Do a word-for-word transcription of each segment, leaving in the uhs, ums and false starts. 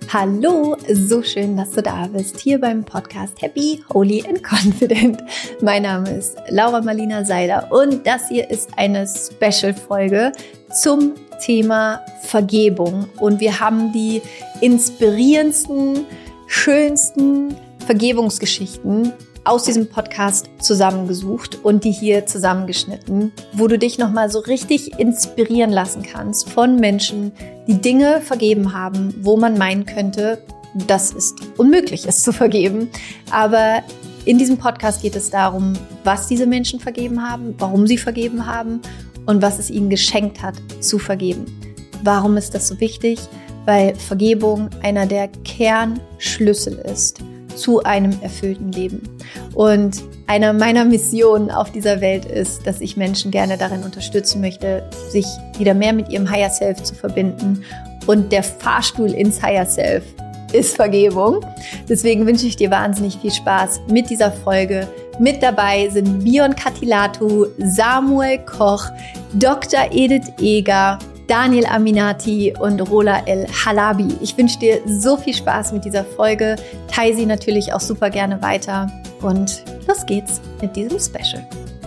Hallo, so schön, dass du da bist, hier beim Podcast Happy, Holy and Confident. Mein Name ist Laura Marlina Seiler und das hier ist eine Special-Folge zum Thema Vergebung. Und wir haben die inspirierendsten, schönsten Vergebungsgeschichten aus diesem Podcast zusammengesucht und die hier zusammengeschnitten, wo du dich nochmal so richtig inspirieren lassen kannst von Menschen, die Dinge vergeben haben, wo man meinen könnte, das ist unmöglich, es zu vergeben. Aber in diesem Podcast geht es darum, was diese Menschen vergeben haben, warum sie vergeben haben und was es ihnen geschenkt hat, zu vergeben. Warum ist das so wichtig? Weil Vergebung einer der Kernschlüssel ist zu einem erfüllten Leben. Und einer meiner Missionen auf dieser Welt ist, dass ich Menschen gerne darin unterstützen möchte, sich wieder mehr mit ihrem Higher Self zu verbinden. Und der Fahrstuhl ins Higher Self ist Vergebung. Deswegen wünsche ich dir wahnsinnig viel Spaß mit dieser Folge. Mit dabei sind Bion Katilatu, Samuel Koch, Doktor Edith Eger, Daniel Aminati und Rola El Halabi. Ich wünsche dir so viel Spaß mit dieser Folge. Teile sie natürlich auch super gerne weiter. Und los geht's mit diesem Special.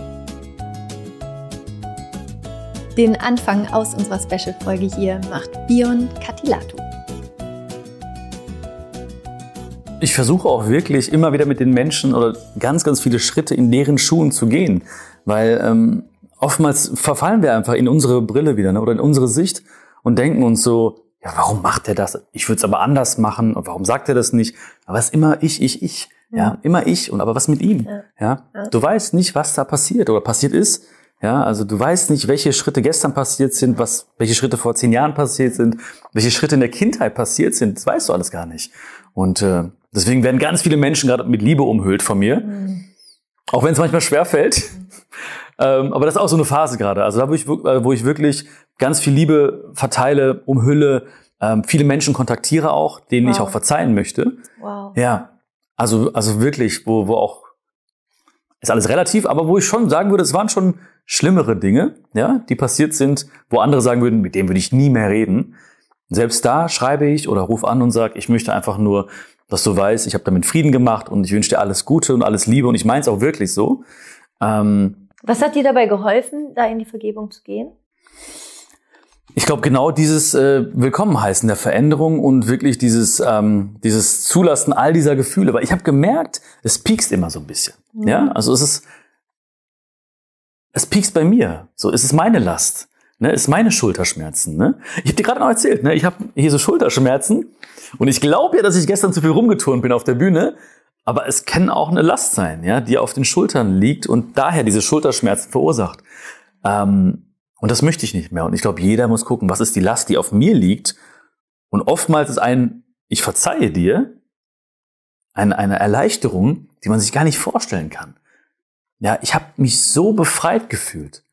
Den Anfang aus unserer Special-Folge hier macht Bion Katilatu. Ich versuche auch wirklich immer wieder mit den Menschen oder ganz, ganz viele Schritte in deren Schuhen zu gehen, weil ähm, oftmals verfallen wir einfach in unsere Brille wieder, ne, oder in unsere Sicht und denken uns so, ja, warum macht er das? Ich würde es aber anders machen. Und warum sagt er das nicht? Aber es ist immer ich, ich, ich. Ja, ja, immer ich. Und aber was mit ihm? Ja. Ja? Ja. Du weißt nicht, was da passiert oder passiert ist. Ja, also du weißt nicht, welche Schritte gestern passiert sind, was, welche Schritte vor zehn Jahren passiert sind, welche Schritte in der Kindheit passiert sind. Das weißt du alles gar nicht. Und äh, deswegen werden ganz viele Menschen gerade mit Liebe umhüllt von mir. Mhm. Auch wenn es manchmal schwerfällt. Mhm. Ähm, aber das ist auch so eine Phase gerade. Also da, wo ich, wo ich wirklich ganz viel Liebe verteile, umhülle, ähm, viele Menschen kontaktiere auch, denen wow. ich auch verzeihen möchte. Wow. Ja, also also wirklich, wo wo auch ist alles relativ, aber wo ich schon sagen würde, es waren schon schlimmere Dinge, ja, die passiert sind, wo andere sagen würden, mit dem würde ich nie mehr reden. Selbst da schreibe ich oder rufe an und sage, ich möchte einfach nur, dass du weißt, ich habe damit Frieden gemacht und ich wünsche dir alles Gute und alles Liebe und ich meine es auch wirklich so. Ähm, Was hat dir dabei geholfen, da in die Vergebung zu gehen? Ich glaube, genau dieses äh, Willkommenheißen der Veränderung und wirklich dieses ähm, dieses Zulassen all dieser Gefühle. Weil ich habe gemerkt, es piekst immer so ein bisschen. Mhm. Ja, also es ist, es piekst bei mir. So, es ist meine Last. Ne, es ist meine Schulterschmerzen. Ne? Ich habe dir gerade noch erzählt, ne, ich habe hier so Schulterschmerzen und ich glaube ja, dass ich gestern zu viel rumgeturnt bin auf der Bühne. Aber es kann auch eine Last sein, ja, die auf den Schultern liegt und daher diese Schulterschmerzen verursacht. Ähm, und das möchte ich nicht mehr. Und ich glaube, jeder muss gucken, was ist die Last, die auf mir liegt. Und oftmals ist ein, ich verzeihe dir, eine, eine Erleichterung, die man sich gar nicht vorstellen kann. Ja, ich habe mich so befreit gefühlt.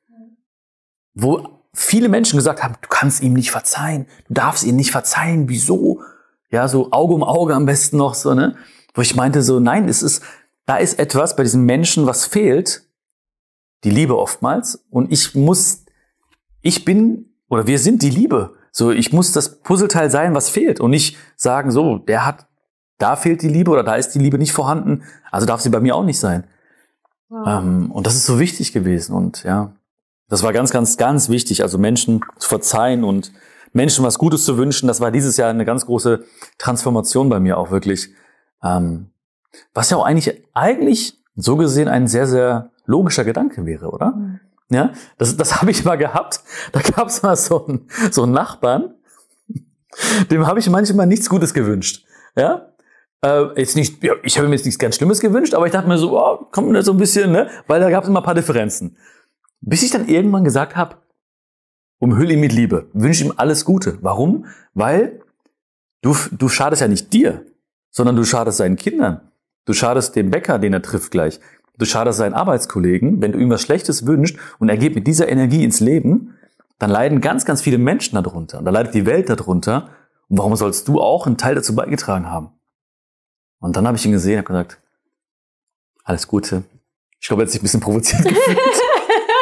Wo viele Menschen gesagt haben, du kannst ihm nicht verzeihen, du darfst ihm nicht verzeihen, wieso? Ja, so Auge um Auge am besten noch so, ne? Wo ich meinte so, nein, es ist, da ist etwas bei diesem Menschen, was fehlt, die Liebe oftmals. Und ich muss, ich bin, oder wir sind die Liebe. So, ich muss das Puzzleteil sein, was fehlt. Und nicht sagen, so, der hat, da fehlt die Liebe oder da ist die Liebe nicht vorhanden. Also darf sie bei mir auch nicht sein. Wow. Ähm, und das ist so wichtig gewesen. Und ja, das war ganz, ganz, ganz wichtig. Also Menschen zu verzeihen und Menschen was Gutes zu wünschen. Das war dieses Jahr eine ganz große Transformation bei mir auch wirklich. Ähm, was ja auch eigentlich, eigentlich so gesehen ein sehr, sehr logischer Gedanke wäre, oder? Mhm. Ja, das, das habe ich mal gehabt. Da gab es mal so einen, so einen Nachbarn, dem habe ich manchmal nichts Gutes gewünscht. Ja, äh, jetzt nicht, ja, ich habe mir jetzt nichts ganz Schlimmes gewünscht, aber ich dachte mir so, oh, kommt mir so ein bisschen, ne? Weil da gab es immer ein paar Differenzen. Bis ich dann irgendwann gesagt habe, umhülle ihn mit Liebe, wünsche ihm alles Gute. Warum? Weil du, du schadest ja nicht dir, sondern du schadest seinen Kindern. Du schadest dem Bäcker, den er trifft gleich. Du schadest seinen Arbeitskollegen. Wenn du ihm was Schlechtes wünschst und er geht mit dieser Energie ins Leben, dann leiden ganz, ganz viele Menschen darunter. Und da leidet die Welt darunter. Und warum sollst du auch einen Teil dazu beigetragen haben? Und dann habe ich ihn gesehen und gesagt, alles Gute. Ich glaube, er hat sich ein bisschen provoziert gefühlt.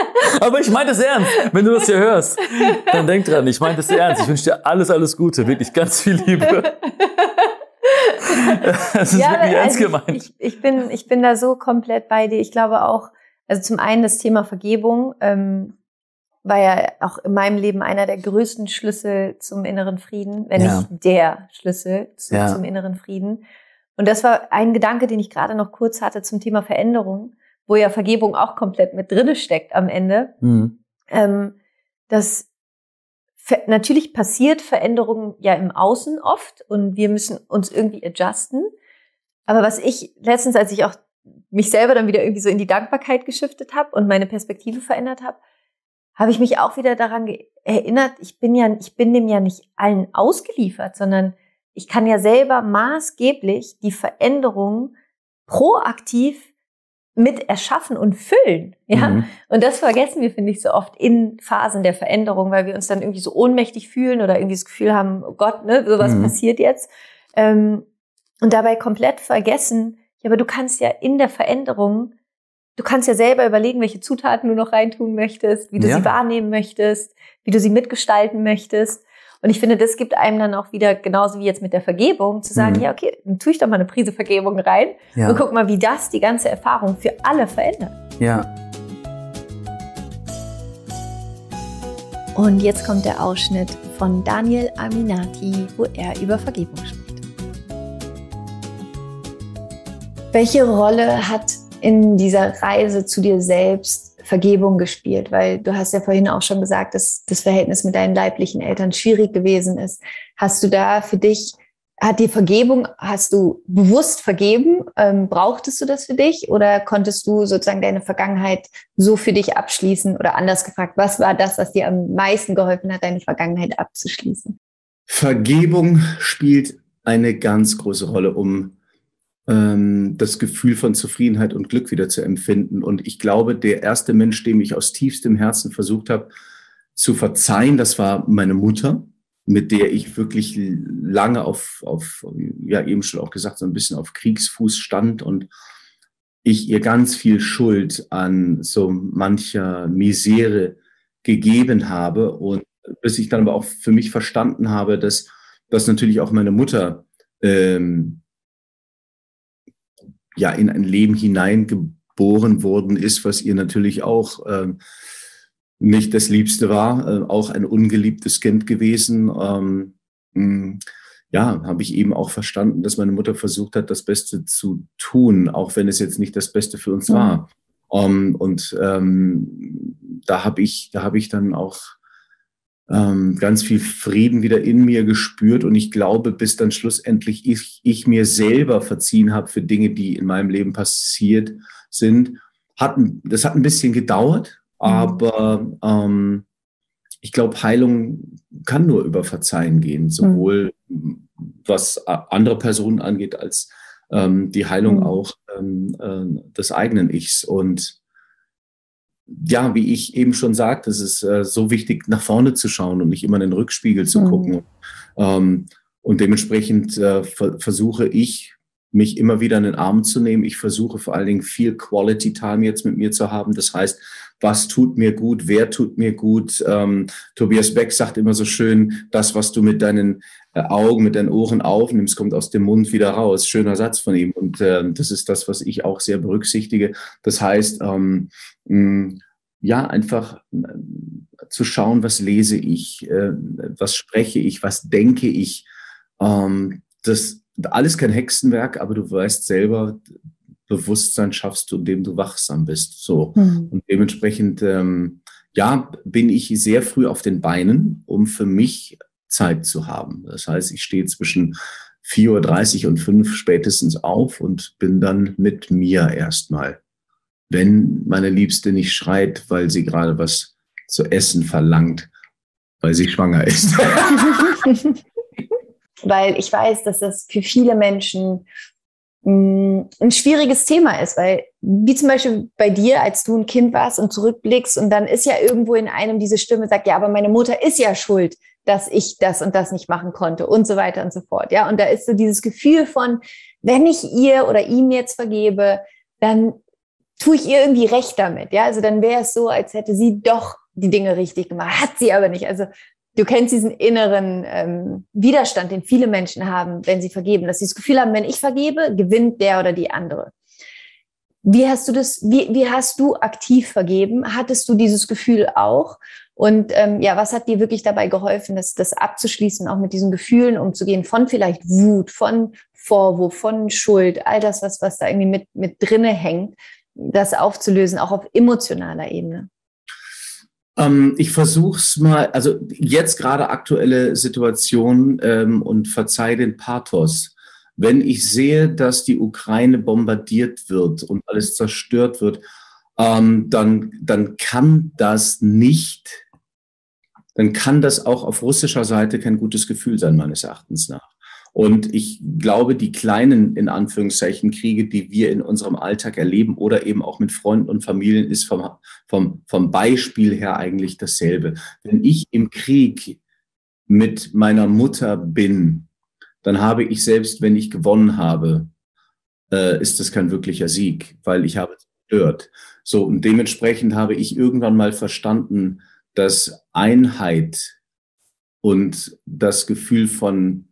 Aber ich meine das ernst. Wenn du das hier hörst, dann denk dran, ich meine das ernst. Ich wünsche dir alles, alles Gute. Wirklich ganz viel Liebe. Das ist ja, wirklich ernst also gemeint. Ich, ich, bin, ich bin da so komplett bei dir. Ich glaube auch, also zum einen das Thema Vergebung ähm, war ja auch in meinem Leben einer der größten Schlüssel zum inneren Frieden, wenn Ja. nicht der Schlüssel zu, Ja. zum inneren Frieden. Und das war ein Gedanke, den ich gerade noch kurz hatte zum Thema Veränderung, wo ja Vergebung auch komplett mit drinne steckt am Ende. Mhm. Ähm, dass ver- natürlich passiert Veränderung ja im Außen oft und wir müssen uns irgendwie adjusten. Aber was ich letztens, als ich auch mich selber dann wieder irgendwie so in die Dankbarkeit geschiftet habe und meine Perspektive verändert habe, habe ich mich auch wieder daran ge- erinnert, ich bin ja, ich bin dem ja nicht allen ausgeliefert, sondern ich kann ja selber maßgeblich die Veränderung proaktiv mit erschaffen und füllen, ja. Mhm. Und das vergessen wir, finde ich, so oft in Phasen der Veränderung, weil wir uns dann irgendwie so ohnmächtig fühlen oder irgendwie das Gefühl haben, oh Gott, ne, sowas Mhm. passiert jetzt. Ähm, und dabei komplett vergessen, ja, aber du kannst ja in der Veränderung, du kannst ja selber überlegen, welche Zutaten du noch reintun möchtest, wie du Ja. sie wahrnehmen möchtest, wie du sie mitgestalten möchtest. Und ich finde, das gibt einem dann auch wieder, genauso wie jetzt mit der Vergebung, zu sagen, Mhm. ja, okay, dann tue ich doch mal eine Prise Vergebung rein Ja. und guck mal, wie das die ganze Erfahrung für alle verändert. Ja. Und jetzt kommt der Ausschnitt von Daniel Aminati, wo er über Vergebung spricht. Welche Rolle hat in dieser Reise zu dir selbst Vergebung gespielt? Weil du hast ja vorhin auch schon gesagt, dass das Verhältnis mit deinen leiblichen Eltern schwierig gewesen ist. Hast du da für dich, hat die Vergebung, hast du bewusst vergeben? Ähm, brauchtest du das für dich? Oder konntest du sozusagen deine Vergangenheit so für dich abschließen? Oder anders gefragt, was war das, was dir am meisten geholfen hat, deine Vergangenheit abzuschließen? Vergebung spielt eine ganz große Rolle, um ähm, das Gefühl von Zufriedenheit und Glück wieder zu empfinden. Und ich glaube, der erste Mensch, dem ich aus tiefstem Herzen versucht habe zu verzeihen, das war meine Mutter, mit der ich wirklich lange auf, auf, ja eben schon auch gesagt, so ein bisschen auf Kriegsfuß stand und ich ihr ganz viel Schuld an so mancher Misere gegeben habe. Und bis ich dann aber auch für mich verstanden habe, dass, dass natürlich auch meine Mutter ähm, ja in ein Leben hineingeboren worden ist, was ihr natürlich auch ähm, nicht das Liebste war, äh, auch ein ungeliebtes Kind gewesen. Ähm, mh, ja, habe ich eben auch verstanden, dass meine Mutter versucht hat, das Beste zu tun, auch wenn es jetzt nicht das Beste für uns Mhm. war. Um, und ähm, da habe ich, da habe ich dann auch ähm, ganz viel Frieden wieder in mir gespürt. Und ich glaube, bis dann schlussendlich ich, ich mir selber verziehen habe für Dinge, die in meinem Leben passiert sind, hat, das hat ein bisschen gedauert. Aber ähm, ich glaube, Heilung kann nur über Verzeihen gehen, sowohl mhm. was andere Personen angeht, als ähm, die Heilung mhm. auch ähm, äh, des eigenen Ichs. Und ja, wie ich eben schon sagte, es ist äh, so wichtig, nach vorne zu schauen und nicht immer in den Rückspiegel zu mhm. gucken. Ähm, und dementsprechend äh, ver- versuche ich, mich immer wieder in den Arm zu nehmen. Ich versuche vor allen Dingen viel Quality Time jetzt mit mir zu haben. Das heißt, was tut mir gut, wer tut mir gut. Ähm, Tobias Beck sagt immer so schön, das, was du mit deinen äh, Augen, mit deinen Ohren aufnimmst, kommt aus dem Mund wieder raus. Schöner Satz von ihm. Und äh, das ist das, was ich auch sehr berücksichtige. Das heißt, ähm, mh, ja, einfach äh, zu schauen, was lese ich, äh, was spreche ich, was denke ich. Ähm, das alles kein Hexenwerk, aber du weißt selber, Bewusstsein schaffst du, indem du wachsam bist. So. Mhm. Und dementsprechend, ähm, ja, bin ich sehr früh auf den Beinen, um für mich Zeit zu haben. Das heißt, ich stehe zwischen vier Uhr dreißig und fünf spätestens auf und bin dann mit mir erstmal. Wenn meine Liebste nicht schreit, weil sie gerade was zu essen verlangt, weil sie schwanger ist. Weil ich weiß, dass das für viele Menschen mh, ein schwieriges Thema ist, weil wie zum Beispiel bei dir, als du ein Kind warst und zurückblickst und dann ist ja irgendwo in einem diese Stimme, sagt, ja, aber meine Mutter ist ja schuld, dass ich das und das nicht machen konnte und so weiter und so fort. Ja, und da ist so dieses Gefühl von, wenn ich ihr oder ihm jetzt vergebe, dann tue ich ihr irgendwie recht damit? Ja, also dann wäre es so, als hätte sie doch die Dinge richtig gemacht. Hat sie aber nicht. Also du kennst diesen inneren ähm, Widerstand, den viele Menschen haben, wenn sie vergeben, dass sie das Gefühl haben, wenn ich vergebe, gewinnt der oder die andere. Wie hast du das, wie, wie hast du aktiv vergeben? Hattest du dieses Gefühl auch? Und ähm, ja, was hat dir wirklich dabei geholfen, das, das abzuschließen, auch mit diesen Gefühlen umzugehen, von vielleicht Wut, von Vorwurf, von Schuld, all das, was, was da irgendwie mit, mit drinne hängt, das aufzulösen, auch auf emotionaler Ebene? Ähm, ich versuche es mal, also jetzt gerade aktuelle Situation ähm, und verzeih den Pathos. Wenn ich sehe, dass die Ukraine bombardiert wird und alles zerstört wird, ähm, dann, dann kann das nicht, dann kann das auch auf russischer Seite kein gutes Gefühl sein, meines Erachtens nach. Und ich glaube, die kleinen, in Anführungszeichen, Kriege, die wir in unserem Alltag erleben oder eben auch mit Freunden und Familien, ist vom, vom, vom Beispiel her eigentlich dasselbe. Wenn ich im Krieg mit meiner Mutter bin, dann habe ich selbst, wenn ich gewonnen habe, äh, ist das kein wirklicher Sieg, weil ich habe zerstört. So, und dementsprechend habe ich irgendwann mal verstanden, dass Einheit und das Gefühl von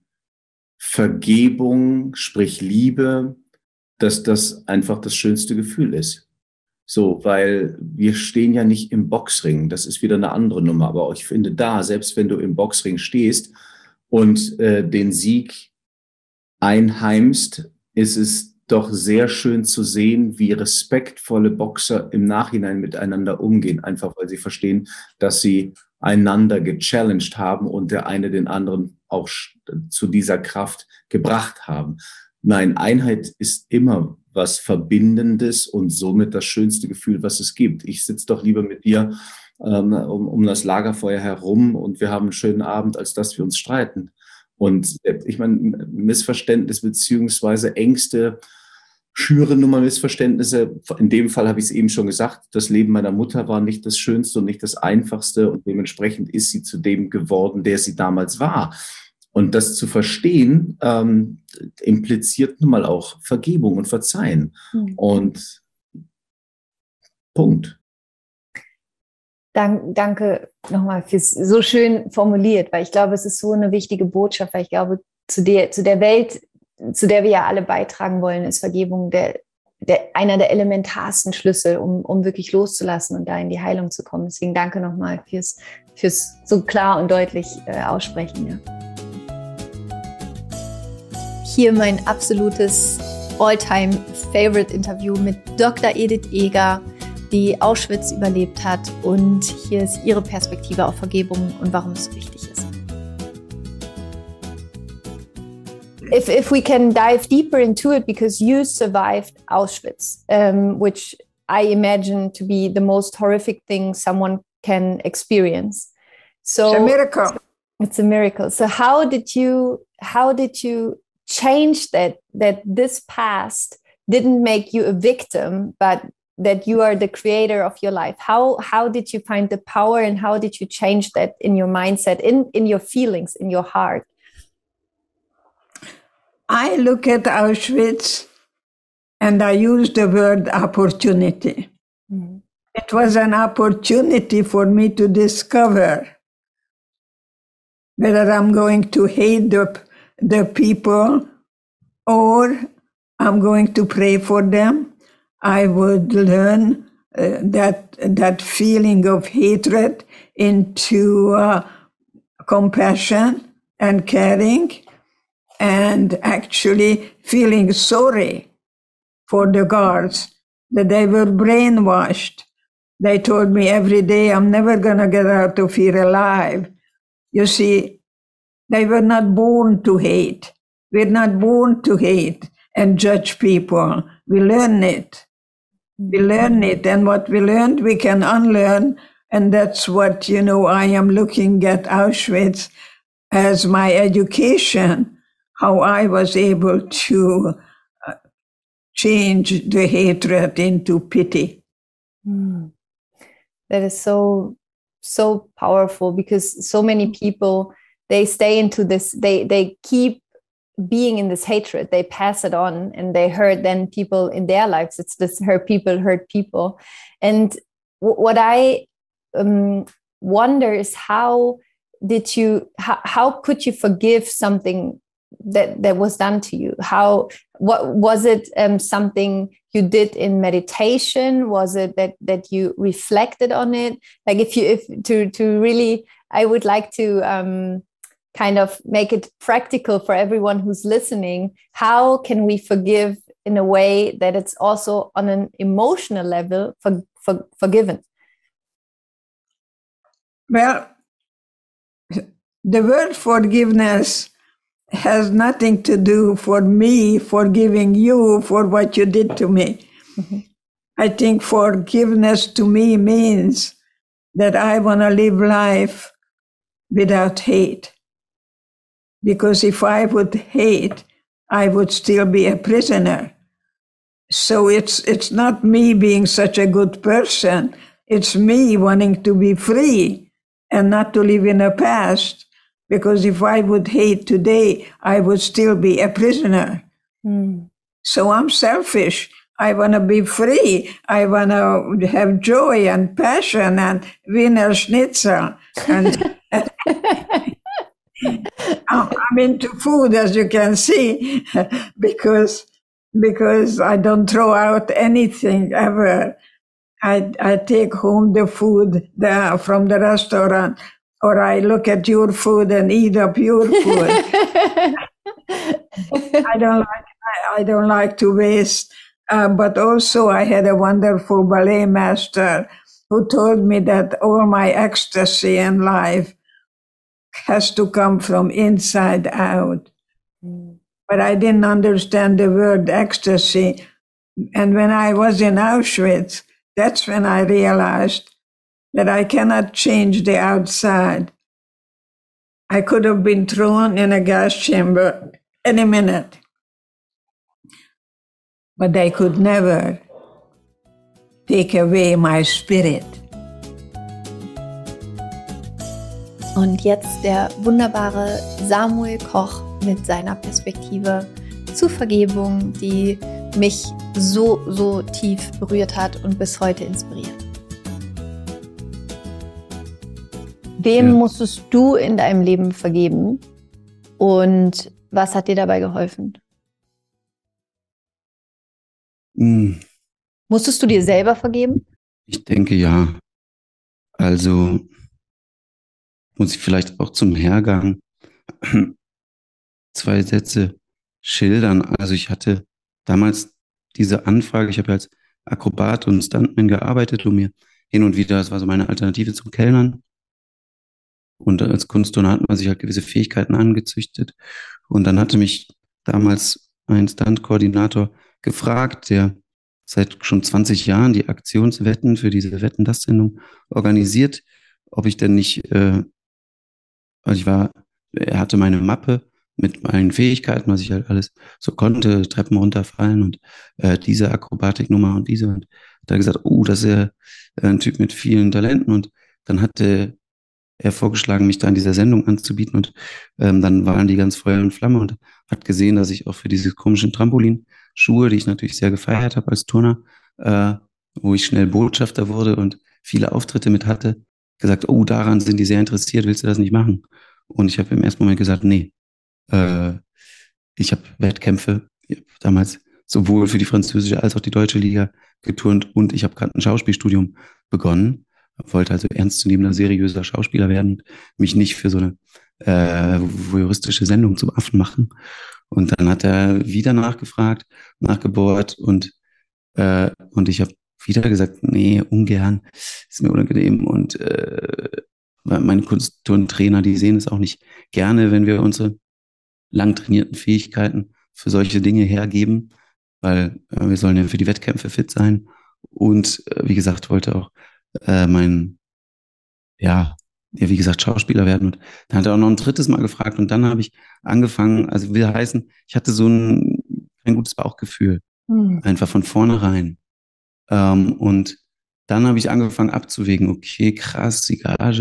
Vergebung, sprich Liebe, dass das einfach das schönste Gefühl ist. So, weil wir stehen ja nicht im Boxring, das ist wieder eine andere Nummer, aber ich finde da, selbst wenn du im Boxring stehst und äh, den Sieg einheimst, ist es doch sehr schön zu sehen, wie respektvolle Boxer im Nachhinein miteinander umgehen, einfach weil sie verstehen, dass sie einander gechallenged haben und der eine den anderen auch zu dieser Kraft gebracht haben. Nein, Einheit ist immer was Verbindendes und somit das schönste Gefühl, was es gibt. Ich sitze doch lieber mit dir ähm, um, um das Lagerfeuer herum und wir haben einen schönen Abend, als dass wir uns streiten. Und ich meine, Missverständnis beziehungsweise Ängste, schüren nun mal Missverständnisse. In dem Fall habe ich es eben schon gesagt, das Leben meiner Mutter war nicht das Schönste und nicht das Einfachste und dementsprechend ist sie zu dem geworden, der sie damals war. Und das zu verstehen, ähm, impliziert nun mal auch Vergebung und Verzeihen. Mhm. Und Punkt. Dank, danke nochmal fürs so schön formuliert, weil ich glaube, es ist so eine wichtige Botschaft, weil ich glaube, zu der, zu der Welt, zu der wir ja alle beitragen wollen, ist Vergebung der, der, einer der elementarsten Schlüssel, um, um wirklich loszulassen und da in die Heilung zu kommen. Deswegen danke nochmal fürs, fürs so klar und deutlich äh, Aussprechen. Ja. Hier mein absolutes All-Time-Favorite-Interview mit Doktor Edith Eger, die Auschwitz überlebt hat. Und hier ist ihre Perspektive auf Vergebung und warum es so wichtig ist. If, if we can dive deeper into it, because you survived Auschwitz, um, which I imagine to be the most horrific thing someone can experience. So it's a miracle. It's a miracle. So how did you, how did you change that, that this past didn't make you a victim, but that you are the creator of your life? How, how did you find the power and how did you change that in your mindset, in, in your feelings, in your heart? I look at Auschwitz and I use the word opportunity. Mm-hmm. It was an opportunity for me to discover whether I'm going to hate the, the people or I'm going to pray for them. I would learn uh, that, that feeling of hatred into uh, compassion and caring, and actually feeling sorry for the guards, that they were brainwashed. They told me every day, I'm never going to get out of here alive. You see, they were not born to hate. We're not born to hate and judge people. We learn it. We learn it, and what we learned, we can unlearn, and that's what, you know, I am looking at Auschwitz as my education, how I was able to uh, change the hatred into pity. Mm. That is so, so powerful, because so many people, they stay into this, they, they keep being in this hatred, they pass it on and they hurt then people in their lives. It's this hurt people hurt people. And w- what I um, wonder is how did you, how, how could you forgive something that, that was done to you? How, what was it um, something you did in meditation? Was it that, that you reflected on it? Like if you, if to, to really, I would like to um, kind of make it practical for everyone who's listening. How can we forgive in a way that it's also on an emotional level for, for, forgiven? Well, the word forgiveness has nothing to do for me forgiving you for what you did to me. Mm-hmm. I think forgiveness to me means that I want to live life without hate. Because if I would hate, I would still be a prisoner. So it's it's not me being such a good person. It's me wanting to be free and not to live in the past. Because if I would hate today, I would still be a prisoner. Mm. So I'm selfish. I want to be free. I want to have joy and passion and Wiener Schnitzel. And I'm into food, as you can see, because because I don't throw out anything ever. I I take home the food the, from the restaurant, or I look at your food and eat up your food. I don't like I, I don't like to waste. Uh, but also, I had a wonderful ballet master who told me that all my ecstasy in life has to come from inside out. Mm. But I didn't understand the word ecstasy. And when I was in Auschwitz, that's when I realized that I cannot change the outside. I could have been thrown in a gas chamber any minute. But I could never take away my spirit. Und jetzt der wunderbare Samuel Koch mit seiner Perspektive zu Vergebung, die mich so, so tief berührt hat und bis heute inspiriert. Wem ja. musstest du in deinem Leben vergeben und was hat dir dabei geholfen? Hm. Musstest du dir selber vergeben? Ich denke ja. Also muss ich vielleicht auch zum Hergang zwei Sätze schildern. Also ich hatte damals diese Anfrage, ich habe ja als Akrobat und Stuntman gearbeitet und mir hin und wieder, das war so meine Alternative zum Kellnern. Und als Kunstturner hat man sich halt gewisse Fähigkeiten angezüchtet. Und dann hatte mich damals ein Stunt-Koordinator gefragt, der seit schon zwanzig Jahren die Aktionswetten für diese Wetten-Das-Sendung organisiert, ob ich denn nicht, äh, also ich war, er hatte meine Mappe mit meinen Fähigkeiten, was ich halt alles so konnte, Treppen runterfallen und äh, diese Akrobatiknummer und diese. Und da hat er gesagt, oh, das ist ja ein Typ mit vielen Talenten. Und dann hatte er vorgeschlagen, mich da in dieser Sendung anzubieten. Und ähm, dann waren die ganz Feuer und Flamme und hat gesehen, dass ich auch für diese komischen Trampolinschuhe, die ich natürlich sehr gefeiert habe als Turner, äh, wo ich schnell Botschafter wurde und viele Auftritte mit hatte, gesagt, oh, daran sind die sehr interessiert, willst du das nicht machen? Und ich habe im ersten Moment gesagt, nee, äh, ich habe Wettkämpfe, ich hab damals sowohl für die französische als auch die deutsche Liga geturnt und ich habe gerade ein Schauspielstudium begonnen, wollte also ernstzunehmender, seriöser Schauspieler werden und mich nicht für so eine äh, voyeuristische Sendung zum Affen machen. Und dann hat er wieder nachgefragt, nachgebohrt und, äh, und ich habe wieder gesagt, nee, ungern, ist mir unangenehm. Und äh, meine Kunstturntrainer, die sehen es auch nicht gerne, wenn wir unsere lang trainierten Fähigkeiten für solche Dinge hergeben, weil äh, wir sollen ja für die Wettkämpfe fit sein. Und äh, wie gesagt, wollte auch äh, mein, ja, ja, wie gesagt, Schauspieler werden. Und dann hat er auch noch ein drittes Mal gefragt und dann habe ich angefangen, also will heißen, ich hatte so ein, ein gutes Bauchgefühl, mhm. einfach von vornherein. Ähm, und dann habe ich angefangen abzuwägen, okay, krass, die Gage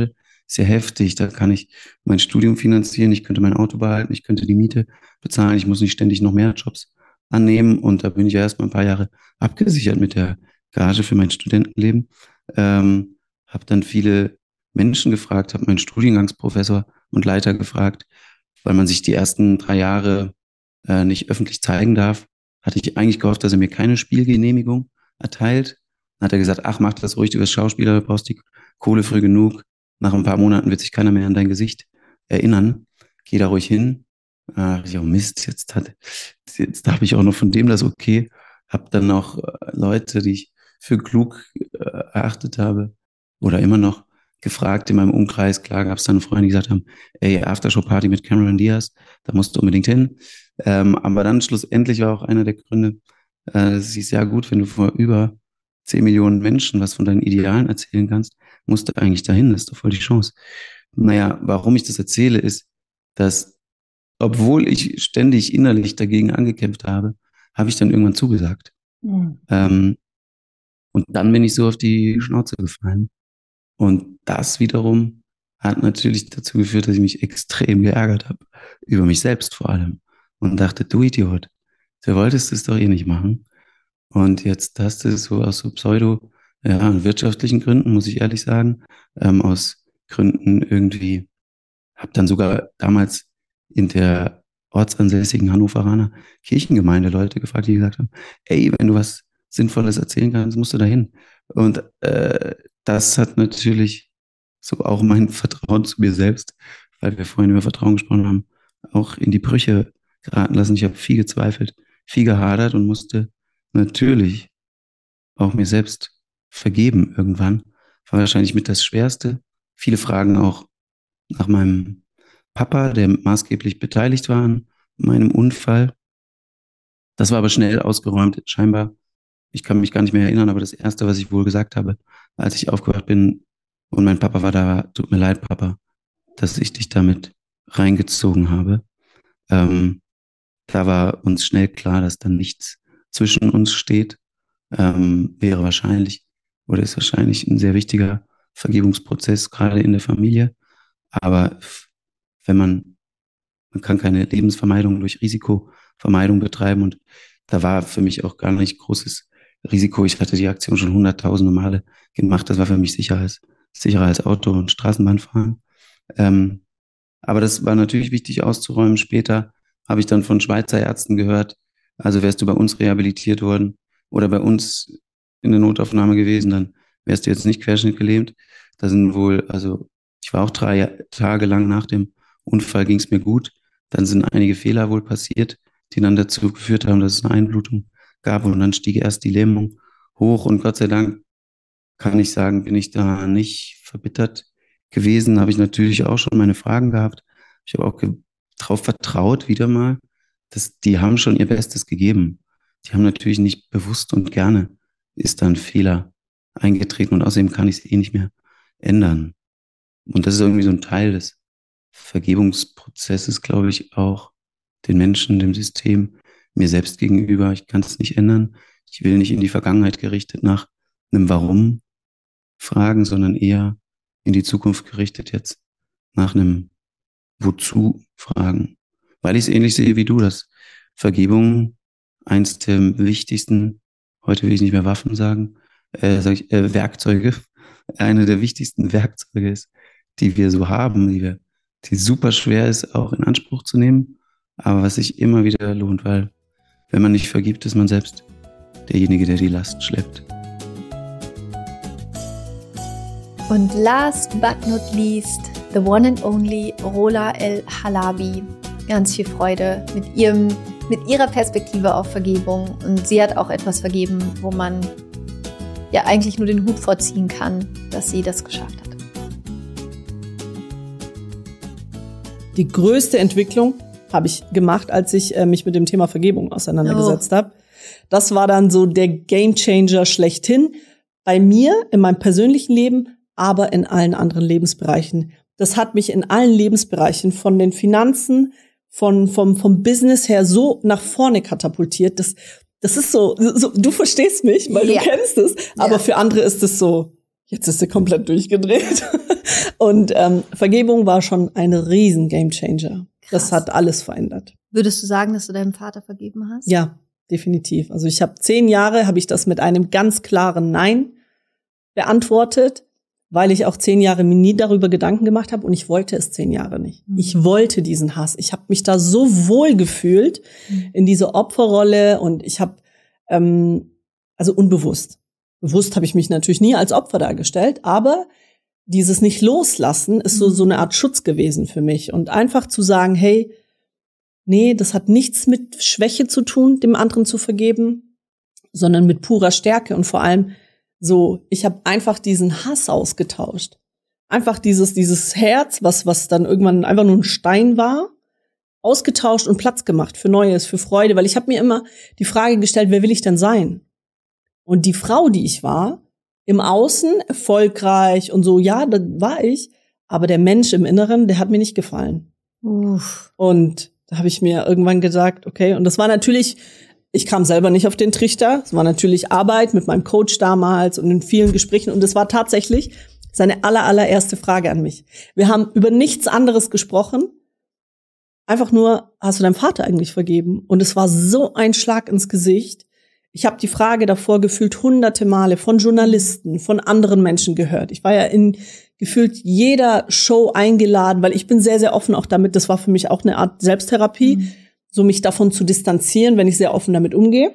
ist ja heftig. Da kann ich mein Studium finanzieren, ich könnte mein Auto behalten, ich könnte die Miete bezahlen, ich muss nicht ständig noch mehr Jobs annehmen. Und da bin ich ja erst mal ein paar Jahre abgesichert mit der Gage für mein Studentenleben. Ähm, habe dann viele Menschen gefragt, habe meinen Studiengangsprofessor und Leiter gefragt, weil man sich die ersten drei Jahre äh, nicht öffentlich zeigen darf, hatte ich eigentlich gehofft, dass er mir keine Spielgenehmigung erteilt. Dann hat er gesagt, ach, mach das ruhig, du bist Schauspieler, du brauchst die Kohle früh genug. Nach ein paar Monaten wird sich keiner mehr an dein Gesicht erinnern. Geh da ruhig hin. Ach, ich, oh Mist, jetzt, hat, jetzt habe ich auch noch von dem das okay. Hab dann noch Leute, die ich für klug äh, erachtet habe oder immer noch gefragt in meinem Umkreis. Klar gab es dann Freunde, die gesagt haben, ey, Aftershow-Party mit Cameron Diaz, da musst du unbedingt hin. Ähm, aber dann schlussendlich war auch einer der Gründe, äh, es ist ja gut, wenn du vor über zehn Millionen Menschen was von deinen Idealen erzählen kannst, musst du eigentlich dahin, das ist doch voll die Chance. Naja, warum ich das erzähle, ist, dass, obwohl ich ständig innerlich dagegen angekämpft habe, habe ich dann irgendwann zugesagt. Mhm. Ähm, und dann bin ich so auf die Schnauze gefallen. Und das wiederum hat natürlich dazu geführt, dass ich mich extrem geärgert habe. Über mich selbst vor allem. Und dachte, du Idiot, du wolltest es doch eh nicht machen. Und jetzt hast du es so aus so Pseudo, ja, wirtschaftlichen Gründen, muss ich ehrlich sagen, ähm, aus Gründen irgendwie, habe dann sogar damals in der ortsansässigen Hannoveraner Kirchengemeinde Leute gefragt, die gesagt haben, ey, wenn du was Sinnvolles erzählen kannst, musst du dahin. Und äh, das hat natürlich so auch mein Vertrauen zu mir selbst, weil wir vorhin über Vertrauen gesprochen haben, auch in die Brüche geraten lassen. Ich habe viel gezweifelt, viel gehadert und musste natürlich auch mir selbst vergeben irgendwann. War wahrscheinlich mit das Schwerste. Viele Fragen auch nach meinem Papa, der maßgeblich beteiligt war an meinem Unfall. Das war aber schnell ausgeräumt, scheinbar. Ich kann mich gar nicht mehr erinnern, aber das Erste, was ich wohl gesagt habe, als ich aufgewacht bin und mein Papa war da, tut mir leid, Papa, dass ich dich damit reingezogen habe. Ähm, da war uns schnell klar, dass dann nichts zwischen uns steht. Ähm, wäre wahrscheinlich oder ist wahrscheinlich ein sehr wichtiger Vergebungsprozess, gerade in der Familie. Aber wenn man, man kann keine Lebensvermeidung durch Risikovermeidung betreiben und da war für mich auch gar nicht großes Risiko. Ich hatte die Aktion schon hunderttausende Male gemacht. Das war für mich sicher als, sicherer als Auto- und Straßenbahnfahren. Ähm, aber das war natürlich wichtig auszuräumen. Später habe ich dann von Schweizer Ärzten gehört, also wärst du bei uns rehabilitiert worden oder bei uns in der Notaufnahme gewesen, dann wärst du jetzt nicht querschnittgelähmt. Da sind wohl, also ich war auch drei Tage lang nach dem Unfall, ging es mir gut. Dann sind einige Fehler wohl passiert, die dann dazu geführt haben, dass es eine Einblutung gab und dann stieg erst die Lähmung hoch und Gott sei Dank kann ich sagen, bin ich da nicht verbittert gewesen. Habe ich natürlich auch schon meine Fragen gehabt. Ich habe auch darauf vertraut, wieder mal, dass die haben schon ihr Bestes gegeben. Die haben natürlich nicht bewusst und gerne ist da ein Fehler eingetreten und außerdem kann ich es eh nicht mehr ändern. Und das ist irgendwie so ein Teil des Vergebungsprozesses, glaube ich, auch den Menschen, dem System, mir selbst gegenüber. Ich kann es nicht ändern. Ich will nicht in die Vergangenheit gerichtet nach einem Warum fragen, sondern eher in die Zukunft gerichtet jetzt nach einem Wozu fragen. Weil ich es ähnlich sehe wie du, dass Vergebung eins der wichtigsten, heute will ich nicht mehr Waffen sagen, äh, sag ich, äh, Werkzeuge, eine der wichtigsten Werkzeuge ist, die wir so haben, die wir, die super schwer ist, auch in Anspruch zu nehmen, aber was sich immer wieder lohnt, weil wenn man nicht vergibt, ist man selbst derjenige, der die Last schleppt. Und last but not least, the one and only Rola El Halabi. Ganz viel Freude mit ihrem, mit ihrer Perspektive auf Vergebung. Und sie hat auch etwas vergeben, wo man ja eigentlich nur den Hut vorziehen kann, dass sie das geschafft hat. Die größte Entwicklung habe ich gemacht, als ich äh, mich mit dem Thema Vergebung auseinandergesetzt oh. habe. Das war dann so der Gamechanger schlechthin. Bei mir, in meinem persönlichen Leben, aber in allen anderen Lebensbereichen. Das hat mich in allen Lebensbereichen, von den Finanzen, von vom vom Business her so nach vorne katapultiert. Das das ist so, so du verstehst mich, weil ja. du kennst es, aber ja. für andere ist es so, Jetzt ist sie komplett durchgedreht. Und ähm, Vergebung war schon ein riesen Gamechanger. Das hat alles verändert. Würdest du sagen, dass du deinem Vater vergeben hast? Ja, definitiv. Also ich habe zehn Jahre, habe ich das mit einem ganz klaren Nein beantwortet, weil ich auch zehn Jahre mir nie darüber Gedanken gemacht habe und ich wollte es zehn Jahre nicht. Mhm. Ich wollte diesen Hass. Ich habe mich da so wohl gefühlt mhm. in dieser Opferrolle und ich habe, ähm, also unbewusst, bewusst habe ich mich natürlich nie als Opfer dargestellt, aber dieses nicht loslassen ist so, so eine Art Schutz gewesen für mich. Und einfach zu sagen, hey, nee, das hat nichts mit Schwäche zu tun, dem anderen zu vergeben, sondern mit purer Stärke. Und vor allem so, ich habe einfach diesen Hass ausgetauscht. Einfach dieses, dieses Herz, was, was dann irgendwann einfach nur ein Stein war, ausgetauscht und Platz gemacht für Neues, für Freude. Weil ich habe mir immer die Frage gestellt, wer will ich denn sein? Und die Frau, die ich war, im Außen erfolgreich und so, ja, das war ich. Aber der Mensch im Inneren, der hat mir nicht gefallen. Uff. Und da habe ich mir irgendwann gesagt, okay, und das war natürlich, ich kam selber nicht auf den Trichter. Es war natürlich Arbeit mit meinem Coach damals und in vielen Gesprächen. Und es war tatsächlich seine aller, allererste Frage an mich. Wir haben über nichts anderes gesprochen. Einfach nur, hast du deinem Vater eigentlich vergeben? Und es war so ein Schlag ins Gesicht. Ich habe die Frage davor gefühlt hunderte Male von Journalisten, von anderen Menschen gehört. Ich war ja in gefühlt jeder Show eingeladen, weil ich bin sehr, sehr offen auch damit. Das war für mich auch eine Art Selbsttherapie, mhm. so mich davon zu distanzieren, wenn ich sehr offen damit umgehe.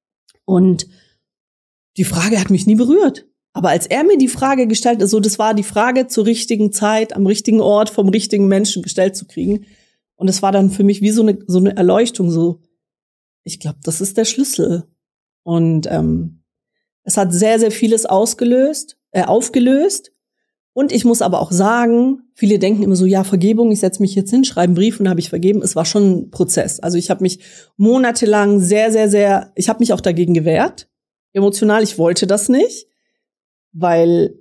Und die Frage hat mich nie berührt. Aber als er mir die Frage gestellt hat, so das war die Frage zur richtigen Zeit, am richtigen Ort, vom richtigen Menschen gestellt zu kriegen. Und es war dann für mich wie so eine, so eine Erleuchtung, so, ich glaube, das ist der Schlüssel. Und ähm, es hat sehr, sehr vieles ausgelöst, äh, aufgelöst. Und ich muss aber auch sagen, viele denken immer so, ja, Vergebung, ich setze mich jetzt hin, schreibe einen Brief und habe ich vergeben. Es war schon ein Prozess. Also ich habe mich monatelang sehr, sehr, sehr, ich habe mich auch dagegen gewehrt. Emotional, ich wollte das nicht, weil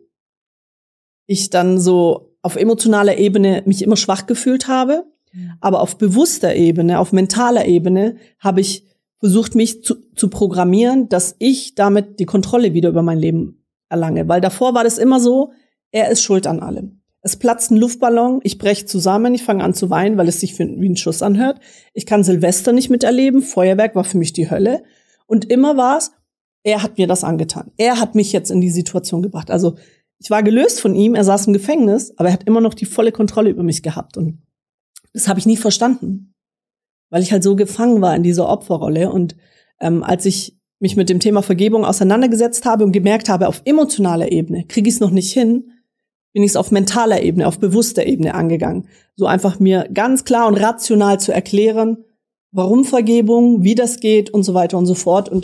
ich dann so auf emotionaler Ebene mich immer schwach gefühlt habe. Aber auf bewusster Ebene, auf mentaler Ebene habe ich versucht, mich zu, zu programmieren, dass ich damit die Kontrolle wieder über mein Leben erlange. Weil davor war das immer so, er ist schuld an allem. Es platzt ein Luftballon, ich breche zusammen, ich fange an zu weinen, weil es sich wie ein Schuss anhört. Ich kann Silvester nicht miterleben, Feuerwerk war für mich die Hölle. Und immer war es, er hat mir das angetan. Er hat mich jetzt in die Situation gebracht. Also ich war gelöst von ihm, er saß im Gefängnis, aber er hat immer noch die volle Kontrolle über mich gehabt. Und das habe ich nie verstanden. Weil ich halt so gefangen war in dieser Opferrolle. Und ähm, als ich mich mit dem Thema Vergebung auseinandergesetzt habe und gemerkt habe, auf emotionaler Ebene kriege ich es noch nicht hin, bin ich es auf mentaler Ebene, auf bewusster Ebene angegangen. So einfach mir ganz klar und rational zu erklären, warum Vergebung, wie das geht und so weiter und so fort. Und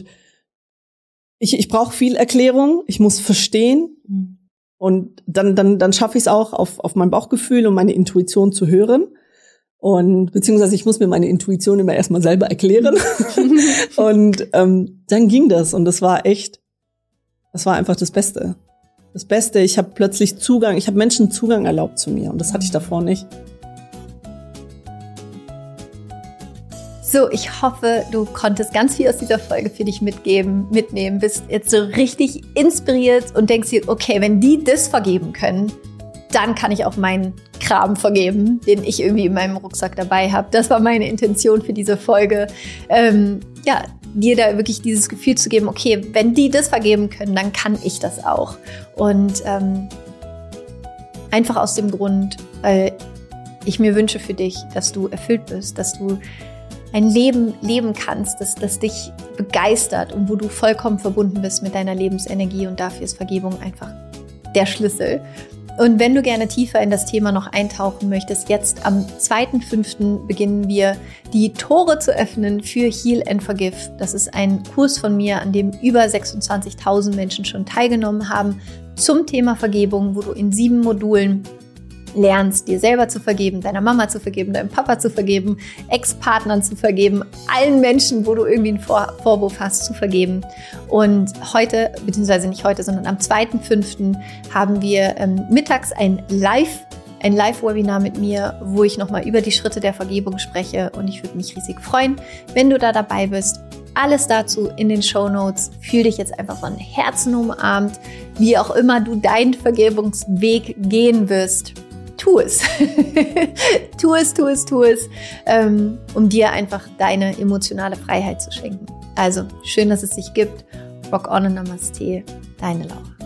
ich, ich brauche viel Erklärung, ich muss verstehen. Und dann, dann, dann schaffe ich es auch, auf, auf mein Bauchgefühl und meine Intuition zu hören. Und beziehungsweise ich muss mir meine Intuition immer erstmal selber erklären. Und ähm, dann ging das. Und das war echt, das war einfach das Beste. Das Beste, ich habe plötzlich Zugang, ich habe Menschen Zugang erlaubt zu mir. Und das hatte ich davor nicht. So, ich hoffe, du konntest ganz viel aus dieser Folge für dich mitgeben, mitnehmen, bist jetzt so richtig inspiriert und denkst dir, okay, wenn die das vergeben können, dann kann ich auch meinen Kram vergeben, den ich irgendwie in meinem Rucksack dabei habe. Das war meine Intention für diese Folge. Ähm, ja, dir da wirklich dieses Gefühl zu geben, okay, wenn die das vergeben können, dann kann ich das auch. Und ähm, einfach aus dem Grund, weil ich mir wünsche für dich, dass du erfüllt bist, dass du ein Leben leben kannst, das, das dich begeistert und wo du vollkommen verbunden bist mit deiner Lebensenergie. Und dafür ist Vergebung einfach der Schlüssel. Und wenn du gerne tiefer in das Thema noch eintauchen möchtest, jetzt am zweiten fünften beginnen wir die Tore zu öffnen für Heal and Forgive. Das ist ein Kurs von mir, an dem über sechsundzwanzigtausend Menschen schon teilgenommen haben zum Thema Vergebung, wo du in sieben Modulen lernst, dir selber zu vergeben, deiner Mama zu vergeben, deinem Papa zu vergeben, Ex-Partnern zu vergeben, allen Menschen, wo du irgendwie einen Vor- Vorwurf hast, zu vergeben. Und heute, beziehungsweise nicht heute, sondern am zweiten fünften haben wir ähm, mittags ein Live, ein Live-Webinar mit mir, wo ich nochmal über die Schritte der Vergebung spreche. Und ich würde mich riesig freuen, wenn du da dabei bist. Alles dazu in den Shownotes. Fühl dich jetzt einfach von Herzen umarmt. wie auch immer du deinen Vergebungsweg gehen wirst, tu es. tu es, tu es, tu es, ähm, um dir einfach deine emotionale Freiheit zu schenken. Also, schön, dass es dich gibt. Rock on und Namaste, deine Laura.